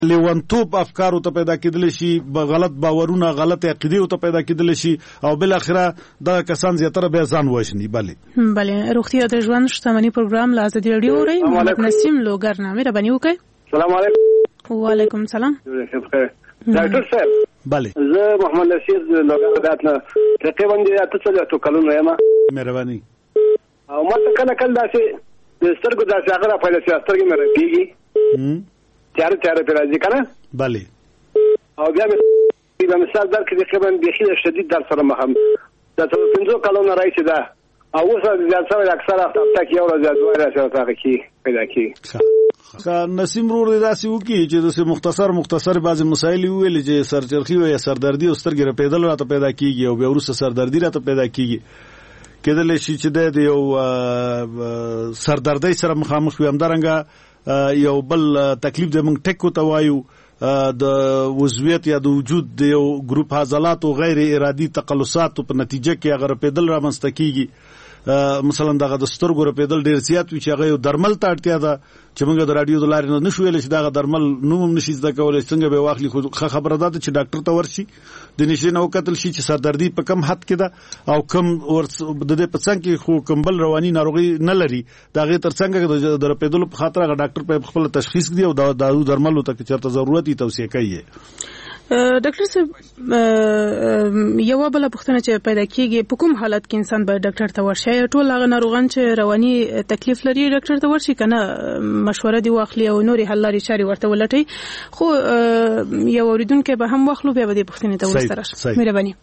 لیونتوب افکار ته پیدا کېدل شي، غلط باورونه، غلط عقیده ته پیدا کېدل شي او بل اخره دا کسان زیاتره به ځان وښني. بله روغتیا د ژوند شتمنۍ پروګرام له ازادي راډیو اورئ. محمد نسیم لوګر نامې ربانی وکړئ. السلام علیکم. وعلیکم السلام. ډاکټر صاحب بله زه محمد نسیم لوګر داتنه تقریبا د 8 کلونو یم. مهرباني. او ما کله داسې د سترګو داسې هغه را پیدا شي، سترګې مې رپېږي، تیاره پې راځي که نه. بله. او بیا مې د مثال در کې تقریبا بیخي شدید در سره مخ هم د 15 کلونو راهیسې ده، او اوس زیات شوی اکثره هفته کې یو ورځ یا دوه ورځې هغه کې پیدا کېږي. نسیم ورور داسې وکړي چې داسې مختصر بعضې مسایل وویلې چې سرچرخي یا سردردي او سترګې رپېدل راته پیدا کېږي او بیا وروسته سردردي راته پیدا کېږي. کېدلی شي چې د یو سردردۍ سره مخامخ وي. همدارنګه یو بل تکلیف د موږ ټیکو ته وایو، د وضویت یا د وجود د یو ګروپ عضلات او غیر ارادي تقلصات په نتیجه کې هغه رپېدل رامنځته کېږي. مثلا دغه د سترګو رپېدل ډېر زیات وي چې هغه یو درمل ته اړتیا ده چې موږ د راډیو د لارې نه نشو ویلی چې دغه درمل نوم هم نشي زده کولی څنګه به یې واخلي. خو ښه خبره ده چې ډاکټر ته ورشي، د نشې نه وکتل شي چې سردردي په کم حد کې ده او کم د دې په څنګ کې خو کوم بل رواني ناروغي نه لري، د هغې تر څنګ د رپېدلو په خاطر هغه ډاکټر په خپله تشخیص کړي او د دارو درملو ته که چېرته ضرورت وي توصیه کوي. ډاکټر صاحب یوه بله پوښتنه چې پیدا کېږي، په کوم حالت کې انسان باید ډاکټر ته ورشي؟ ټول هغه ناروغان چې رواني تکلیف لري ډاکټر ته ورشي که نه مشوره دې واخلي او نورې حل لارې چارې ورته ولټوي؟ خو یو اورېدونکی به هم واخلو، بیا به دې پوښتنې ته وروسته راشو. مهرباني.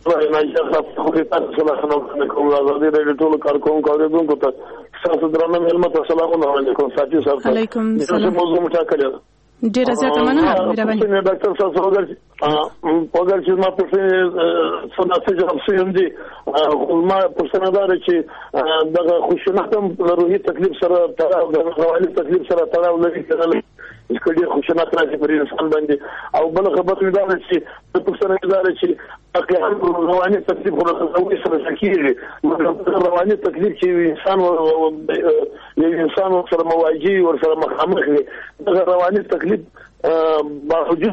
علیکم السلام. ډیره زیاته مننه. مهرباني. ډاکټر صاحب اگر چې ما پوښتنه سناسي جواب شوم دي، ما پوښتنه دا چې دغه خشونت هم روحي تکلیف سره تړاو، د رواني تکلیف سره تړاو لري کنه، کله خشونت راځي پر انسان باندې. او بل خبره دا ده چې د پوښتنه دا ده چې رواني تکلیف ورته سره شکیږي، رواني تکلیف چې انسان سره مواجه ور سره مخامخ وي، دغه رواني تکلیف باوجود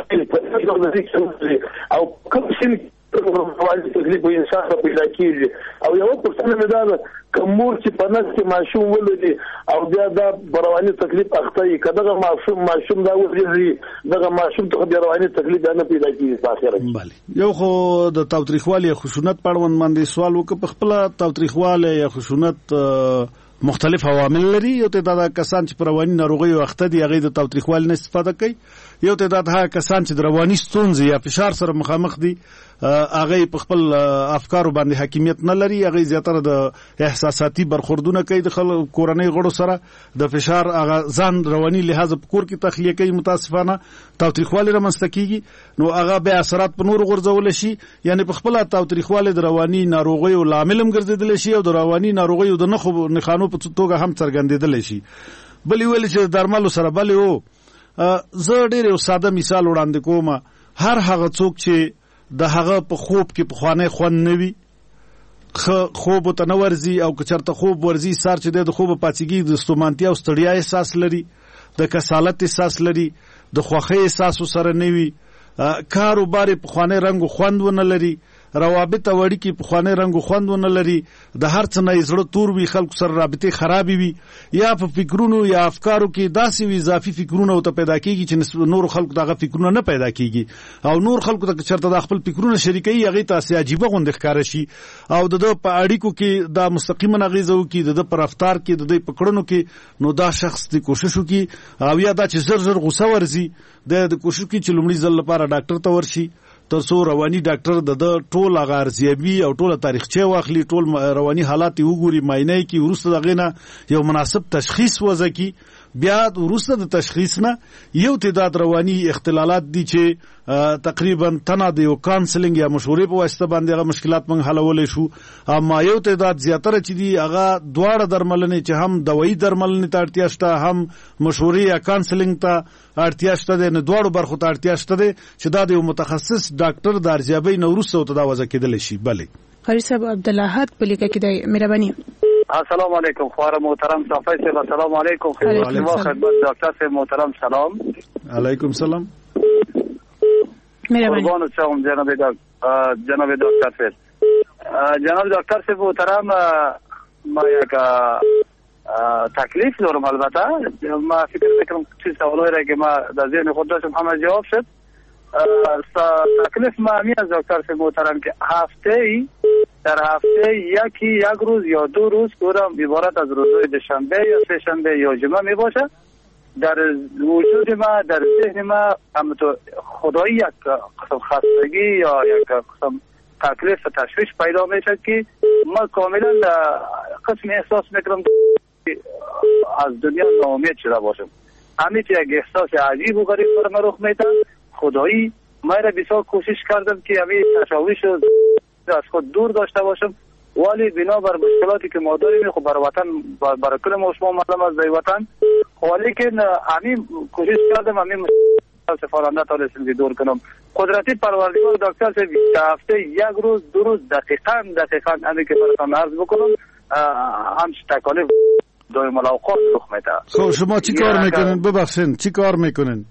او کوم شي رواني تکلیف انسان ته پیدا کیږي. او یو پرسنه مې دا کومور چې په نس کې ماشوم ولدي او بیا دا رواني تکلیف اخته کداغه ماشوم دا ولري، دغه ماشوم ته د رواني تکلیف نه پیدا کیږي په اخر کې. بله یو خو د تاوتریخوالي یا خشونت په اړوند باندې سوال وکړ. په خپل تاوتریخوالي یا خشونت مختلف عوامل لري. یو تعداد کسان چې پر رواني ناروغیو اخته دي هغه د تاوتریخوالي نه استفاده کوي. یو تعداد هغه کسان چې د رواني ستونزې یا فشار سره مخامخ دي هغه په خپل افکارو باندې حاکمیت نه لري، هغه زیاتره د احساساتي برخوردونه کوي د کورنۍ غړو سره، د فشار هغه ځان رواني لحاظ په کور کې تخلیه کوي. متاسفانه تاوتریخوالي رامنځته کیږي نو هغه به اثرات په نورو غورځول شي، یعنی په خپل تاوتریخوالي د رواني ناروغیو لامل هم ګرځیدل شي او د رواني ناروغیو د نښانو په توګه هم څرګندېدل شي. بل ویل چې درملو سره بل یو زه ډېر یو ساده مثال وړاندې کوم. هر هغه څوک چې د هغه په خوب کې پخوانی خوند نه وي، خوب ته نه ورځي او که چېرته خوب ورځي سار چې د خوب پاڅېږي د ستومانتیا او ستړیا احساس لري، د کسالت احساس لري، د خوښۍ احساس سره نه وي، کاروبار یې پخوانی رنګ و خوند ونه لري، روابط او اړیکې پخوانی رنګ و خوند ونه لري، د هر څه نه یې زړه تور وي، خلکو سره رابطې خرابې وي، یا په فکرونو یا افکارو کې داسې وي اضافي فکرونه ورته پیدا کېږي چې نورو خلکو ته هغه فکرونه نه پیدا کېږي، او نور خلکو ته که چېرته د خپل فکرونه شریکوي هغې ته هسې عجیبه غوندې ښکاره شي، او د ده په اړیکو کې دا مستقیما اغېزه وکړي، د ده په رفتار کې، د دوی په کړنو کې. نو دا شخص د کوشش وکړي او یا دا چې زر غوسه ورځي د کوشش وکړي چې لومړي ځل لپاره ډاکټر ته ورشي، تر څو رواني ډاکټر د ټول هغه ارزیابي او ټوله تاریخچه واخلي، ټول رواني حالات یې وګوري، معاینه یې کړي، وروسته د هغې نه یو مناسب تشخیص وضع کړي. بیا وروسته د تشخیص نه یو تعداد رواني اختلالات دي چې تقریبا تنه د یو کانسلینګ یا مشورې په واسطه باندې هغه مشکلات موږ حلولی شو. اما یو تعداد زیاتره چې دي هغه دواړه درملنې چې هم دوایي درملنې ته اړتیا شته، هم مشورې یا کانسلینګ ته اړتیا شته دی، نو دواړو برخو ته اړتیا شته دی چې دا د یو متخصص ډاکټر د ارزیابۍ نه وروسته ورته دا وضع کېدلی شي. بلې قاری صاحب عبدالله حد په لیکه کې دی. مهرباني. السلام علیکم خوار محترم صافی صاحب السلام علیکم خدمت دکتر صاحب محترم سلام علیکم سلام قربان شما جناب دکتر صاحب جناب دکتر صاحب محترم ما یک تکلیف دارم البته ما فکر میکنم چیز سوالایی را که ما در ذهن خود داشتم همه جواب شد تکلیف ما همی از دکتر صاحب محترم که در هفته یک روز یا 2 روز کورم عبارت از روزهای دوشنبه یا سه شنبه یا جمعه می باشه در وجود ما در ذهن ما همونطور خدایی یک قسم خستگی یا یک قسم تکلیف و تشویش پیدا میشه که ما کاملا قسم احساس میکنم از دنیا ناامید شده باشم. همین یک احساس عجیب و غریب بر من رخ میده. خدایی من را بسیار کوشش کردم که همین تشویش از خود دور داشته باشم ولی بنا بر مشکلاتی که ما داریم خب بر وطن برای کل ما شما معلوم از وطن ولی که همین کوشش کردم همین سفارنده تا رسیدگی دور کنم. قدرتی پروردگار دکتر صاحب هفته 1 روز 2 روز دقیقاً همین که براتون عرض بکنم همش تکالیف دائم الاوقات رخ میده. خب شما چی کار میکنین؟ ببخشید چی کار میکنین؟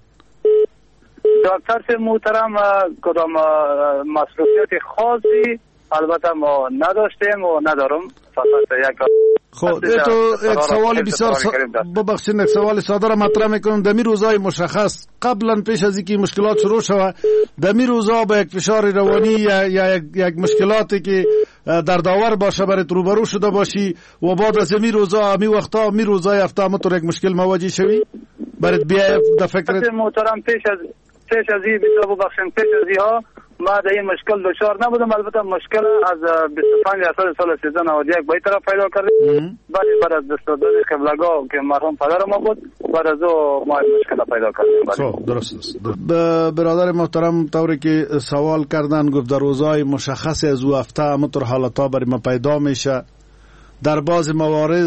دکتر صاحب محترم کدام مصروفیت خاصی البته ما نداشتیم و ندارم فقط یک خب یک سوال بسیار ببخشید یک سوال ساده را مطرح میکنم. در می روزهای مشخص قبلا پیش از اینکه مشکلات شروع شود در می روزها با یک فشار روانی یا یک مشکلاتی که در داور باشه برای روبرو شده باشی و بعد از می روزها می وقتا می روزهای هفته همونطور یک مشکل مواجه شوی برای بیا در فکر محترم پیش از این بسیار ببخشید پیش از اینها ما در این مشکل دچار نبودم. البته مشکل از 25 سال 1391 به این طرف پیدا کردیم بعد از دستارداری قبلگاه که مرحوم پدر ما بود بعد از او ما این مشکل پیدا کردیم. خب درست است. برادر محترم طوری که سوال کردن گفت در روزهای مشخص از او هفته همونطور حالتا برای ما پیدا میشه. در بعض موارد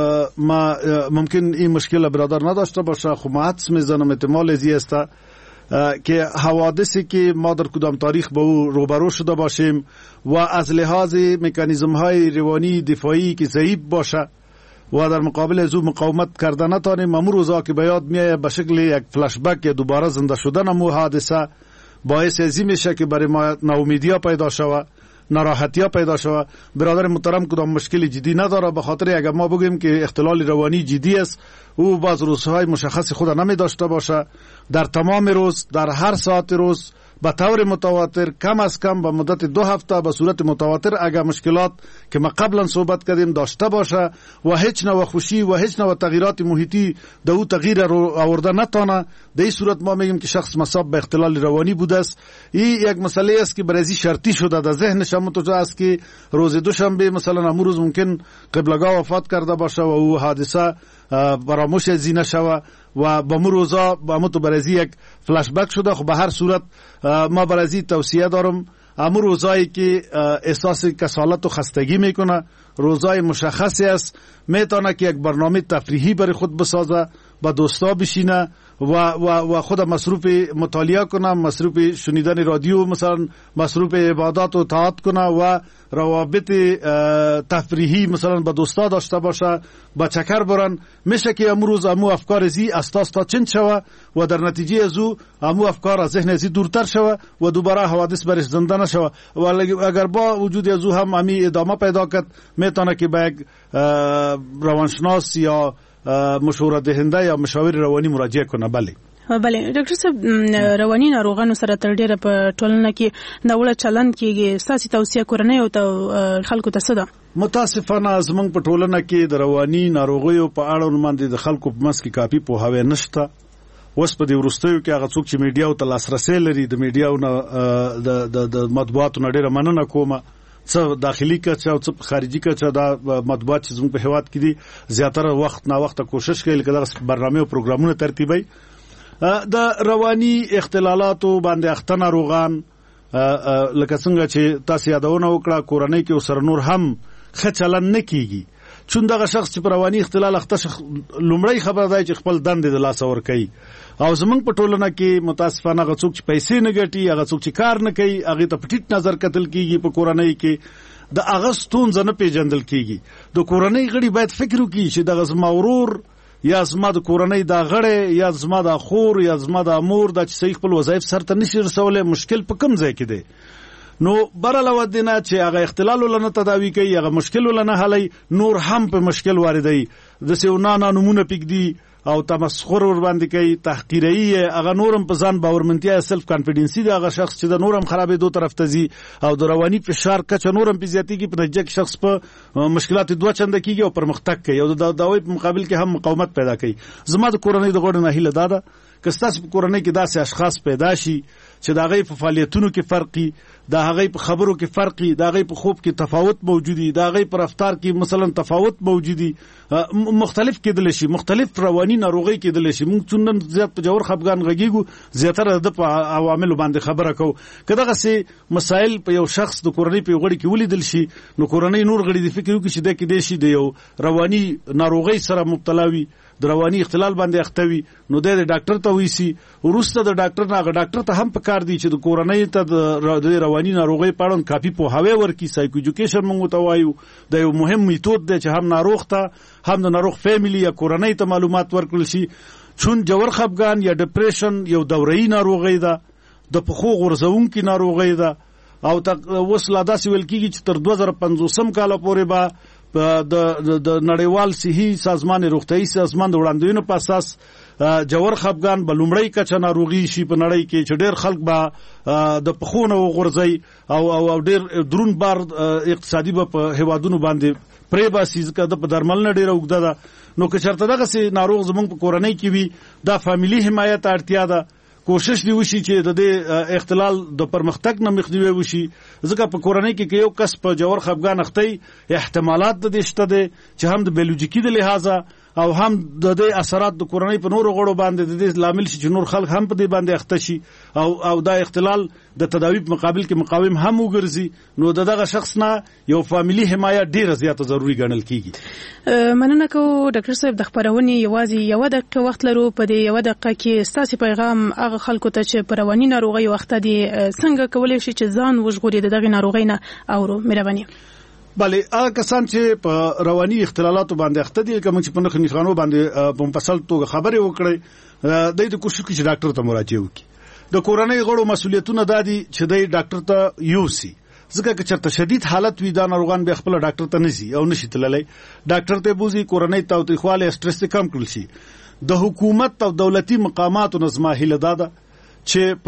ما ممکن این مشکل برادر نداشته باشه خب ما حدس میزنم احتمال زیست که حوادثی که ما در کدام تاریخ با او روبرو شده باشیم و از لحاظ مکانیزم های روانی دفاعی که ضعیف باشه و در مقابل از او مقاومت کرده نتانیم امور روزا که به یاد میایه به شکل یک فلش بک یا دوباره زنده شدن امو حادثه باعث ازی میشه که برای ما ناامیدی پیدا شود ناراحتی پیدا شود. برادر محترم کدام مشکلی جدی نداره به خاطر اگر ما بگیم که اختلال روانی جدی است او باز روزهای مشخص خود نمی داشته باشه در تمام روز در هر ساعت روز به طور متواتر کم از کم به مدت 2 هفته به صورت متواتر اگر مشکلات که ما قبلا صحبت کردیم داشته باشه و هیچ نوع خوشی و هیچ نوع تغییرات محیطی در او تغییر رو آورده نتانه در این صورت ما میگیم که شخص مصاب به اختلال روانی بوده است. این یک مسئله است که برای شرطی شده در ذهنش همونطور است که روز دوشنبه مثلا امروز روز ممکن قبلگاه وفات کرده باشه و او حادثه فراموش ازی نشوه و با مو روزا با مو تو برازی یک فلش بک شده. خب به هر صورت ما برازی توصیه دارم امو روزایی که احساس کسالت و خستگی میکنه روزای مشخصی است میتونه که یک برنامه تفریحی برای خود بسازه با دوستا بشینه و خود مصروف مطالعه کنه مصروف شنیدن رادیو مثلا مصروف عبادات و طاعت کنه و روابط تفریحی مثلا با دوستا داشته باشه با چکر برن میشه که امروز امو افکار زی استا چند شوه و در نتیجه از او امو افکار از ذهن زی دورتر شوه و دوباره حوادث برش زنده نشوه و اگر با وجود از او هم امی ادامه پیدا کرد میتونه که به یک روانشناس یا مشوره دهنده یا مشاور روانی مراجعه کنه. بله ډاکټر صاحب رواني ناروغانو سره تر ډیره په ټولنه کې دا وړ چلن کېږي ساسي توصیه کورنۍ او خلکو ته څه ده؟ متاسفانه زمونږ په ټولنه کې د رواني ناروغیو په اړه باندې د خلکو په منځ کې کافي پوهاوی نشته. اوس په دې وروستیو کې هغه څوک چې میډیاو ته لاسرسی لري د میډیاو نه د مطبوعاتو نه ډیره مننه کومه څه داخلي کچه او څه خارجي کچه دا مطبوعات چې زموږ په هیواد کې دي زیاتره وخت نا وخت کوشش کوي چې دغه برنامه او پروګرامونه ترتیبوي. د رواني اختلالاتو باندې اخته ناروغان لکه څنګه چې تاسو یادونه وکړه کورنۍ کې سره نور هم ښه چلن نه کیږي چون دغه شخص چې پر رواني اختلال اخته لومړی خبر دی چې خپل دندې د لاس ور کوي او زمونږ په ټولنه کې متاسفانه هغه څوک چې پیسې نه ګټي هغه څوک چې کار نه کوي هغه ته په ټیټ نظر کتل کیږي په کورنۍ کې د اغستون زنه پیجندل کیږي د کورنۍ غړي باید فکر وکړي چې د زما ورور یا زما د کورنۍ د غړي یا زما د خور یا زما د امور د چې صحیح خپل وظایف سرته نشي رسولای مشکل په کوم ځای کې دی نو برعلاوه دینه چې هغه اختلال ولنه تداوی کوي هغه مشکل ولنه حلي نور هم په مشکل واردوي د سیونا نمونه پکدي او تمسخر ور باندې کوي تحقیري هغه نورم په ځان باورمنتیا سلف کانفیډنسي دا هغه شخص چې د نورم خرابې دوه طرف ته ځي او د رواني فشار کچه نورم په زیاتېږي په نتیجه کې شخص په مشکلات دوه چنده کیږي او پرمختګ کوي او د داوی په مقابل کې هم مقاومت پیدا کوي زما د کورنۍ د غوړ نه هیله داده که ستاسو په کورنۍ کې داسې اشخاص پیدا شي چې د هغې په فعالیتونو کې فرقي د هغې په خبرو کې فرقي د هغې په خوب کې تفاوت موجودي د هغې په رفتار کې مثلا تفاوت موجودي مختلف کېدلی شي مختلف رواني ناروغۍ کېدلی شي موږ څومره زیات په جوړ خفګان غږیږو زیاتره د په عواملو باندې خبره کوو که دغسې مسایل په یو شخص د کورنۍ په یو غړي کې ولیدل شي نو کورنۍ نور غړي د فکر وکړي چې دی کېدی شي د یو رواني ناروغۍ سره مبتلا وي د رواني اختلال باندې اخته وي نو د ډاکټر ته وایسي وروسته د ډاکټر نه هغه ډاکټر ته هم پکار دی چې د کورنۍ ته د رواني ناروغۍ په اړه کافي پوهاوی ورکړي سایکو ایجوکیشن موږ ته وایو د یو مهم میتود دی چې هم ناروغ ته هم د ناروغ فیملی یا کورنۍ ته معلومات ورکړل شي چون جوړ خفګان یا ډیپریشن یو دوره‌ای ناروغي ده د پخو غورځونکي ناروغي ده او اوس لا داسې ویل کېږي چې تر 2050 کال پورې به د نړیوال صحي سازمان روغتیايي سازمان د وړاندوینو په اساس جوړ خفګان به لومړی کچه ناروغي شي په نړۍ کې چې ډېر خلک به د پخونه وغورځي او ډېر درون بار اقتصادي به په هیوادونو باندې پرې باسي ځکه د په درملنه ډېره اوږده ده نو که چېرته دغسې ناروغ زموږ په کورنۍ کې وي دا فامیلي حمایت ته اړتیا ده کوشش دی وشي چې د دې اختلال د پرمختګ نه مخنیوي وشي ځکه په کورنۍ کې یو کس په جوړ خفګان اخته احتمالات د دې شته دي چې هم د بیولوژیکي د لحاظه او هم د دې اثرات د کورنۍ په نورو غړو باندې د دې لامل شي چې نور خلک هم په دې باندې اخته شي او دا اختلال د تداوی په مقابل کې مقاوم هم وګرځي نو دغه شخص نه یو فامیلی حمایت ډیره زیاته ضروری ګڼل کیږي مننه کوم ډاکټر صاحب د خبرونې یوازې یو دقیقه وخت لرو په دې یو دقیقه کې ستاسو پیغام هغه خلکو ته چې په رواني ناروغي وخت دي څنګه کولای شي چې ځان وژغوري دغه ناروغي نه اورو مهرباني بله هغه کسان چې په رواني اختلالاتو باندې اخته دي کوم چې په نښانو باندې په مفصل توګه خبرې وکړي د کوشش کوي چې ډاکټر ته مراجعه وکړي د کورنۍ غړو مسؤلیتونه دادي چې د ډاکټر ته یوسي ځکه چې چرته شدید حالت وي دا ناروغان به خپل ډاکټر ته نشي او نشي تللی ډاکټر ته بوزي کورنۍ تاوتریخواله سټرس کم کړل شي د حکومت او دولتي مقاماتو نظم هله داده چې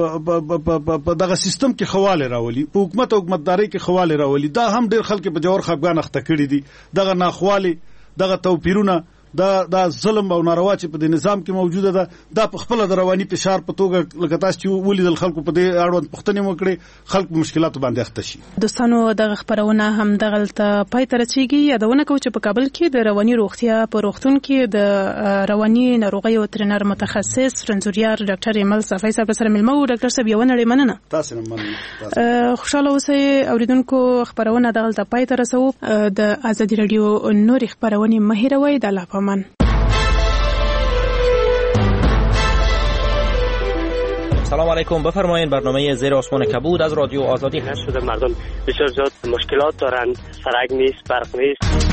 په دغه سیستم کې خواله راولي په حکومت او حکومتداري کې خواله راولي دا هم ډېر خلک په جوړ خفګان اخته کړي دي دغه ناخواله دغه توپیرونه دا ظلم او ناروا چې په دې نظام کې موجوده ده دا په خپل د رواني فشار په توګه لکه تاسو چې ولیدل خلکو په دې اړوند پوښتنې وکړي خلک مشکلاتو باندې اخته شي دوستانو دغه خبرونه هم دغلته پای ته رسیږي یادونه کوم چې په کابل کې د رواني روغتیا په روغتون کې د رواني ناروغیو وترنر متخصص فرنزوریار ډاکټر ایمل صفای صاحب سره ملمو ډاکټر صاحب یو نړۍ مننه تاسو مننه خوشاله اوسئ اوریدونکو خبرونه دغلته پای ته رسو د ازادي رادیو نور خبرونه مهیروي د الله پامان سلام علیکم بفرمایید برنامه زیر آسمان کبود از رادیو آزادی هست شده مردم بسیار زیاد مشکلات دارند سرک نیست برق نیست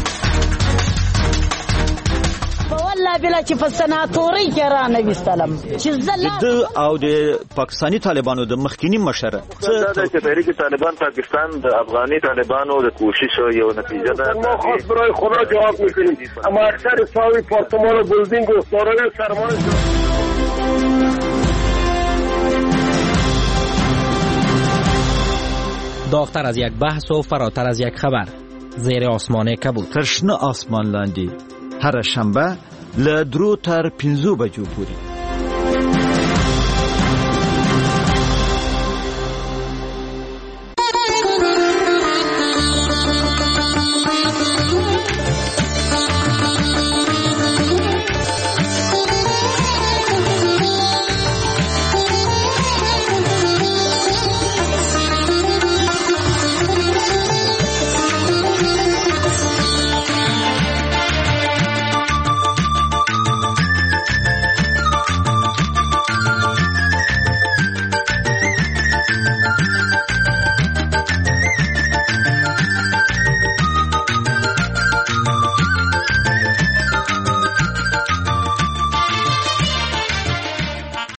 والله بلا چې په سناتوري کې را نويستلم چې زله او د پاکستانی طالبانو د مخکینی مشره چې تحریک طالبان پاکستان د افغاني طالبانو د کوشش یو نتیجه ده ما خاص برای خدا جواب میکنیم اما اکثر ساوی پارتمان و بلدینگ و سارای سرمان داغتر از یک بحث و فراتر از یک خبر زیر آسمان کبود ترشنه آسمان لاندی هر شنبه ل 2 تر 5 بجو پوری